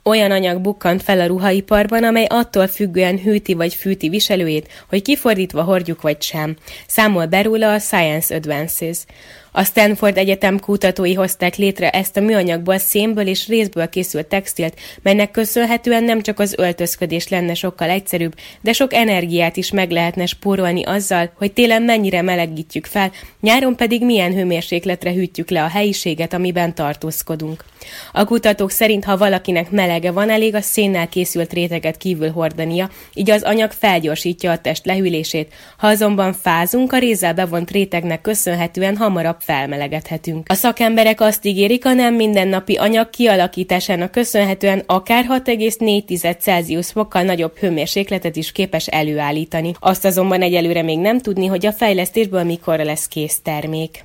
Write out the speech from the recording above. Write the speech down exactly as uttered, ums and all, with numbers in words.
Olyan anyag bukkant fel a ruhaiparban, amely attól függően hűti vagy fűti viselőjét, hogy kifordítva hordjuk vagy sem. Számol be róla a Science Advances. A Stanford Egyetem kutatói hozták létre ezt a műanyagból, szénből és rézből készült textilt, melynek köszönhetően nem csak az öltözködés lenne sokkal egyszerűbb, de sok energiát is meg lehetne spórolni azzal, hogy télen mennyire melegítjük fel, nyáron pedig milyen hőmérsékletre hűtjük le a helyiséget, amiben tartózkodunk. A kutatók szerint, ha valakinek melege van, elég a szénnel készült réteget kívül hordania, így az anyag felgyorsítja a test lehűlését. Ha azonban fázunk, a rézzel bevont rétegnek köszönhetően hamarabb felmelegedhetünk. A szakemberek azt ígérik, a nem mindennapi anyag kialakításának köszönhetően akár hat egész négy Celsius fokkal nagyobb hőmérsékletet is képes előállítani. Azt azonban egyelőre még nem tudni, hogy a fejlesztésből mikorra lesz kész termék.